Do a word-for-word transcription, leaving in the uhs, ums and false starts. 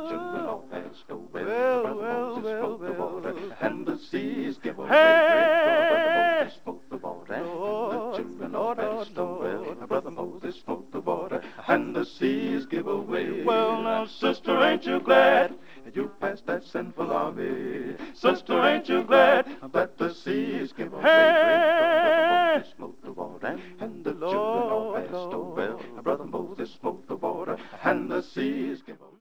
children all passed away. Well, Brother well, Moses well, smote the water, well. and the seas give away. Brother Hey, Moses smote the water, and the Lord, children all Lord, Lord, passed away. Lord. Brother Moses smote the water, and the seas give away. Well, now, sister, ain't you glad You passed that sinful army. Sister, ain't you glad that the seas give away? Hey, Brother Moses smote the water, and the children all Lord, passed away. Lord. Brother Moses smote the water, and the seas give away.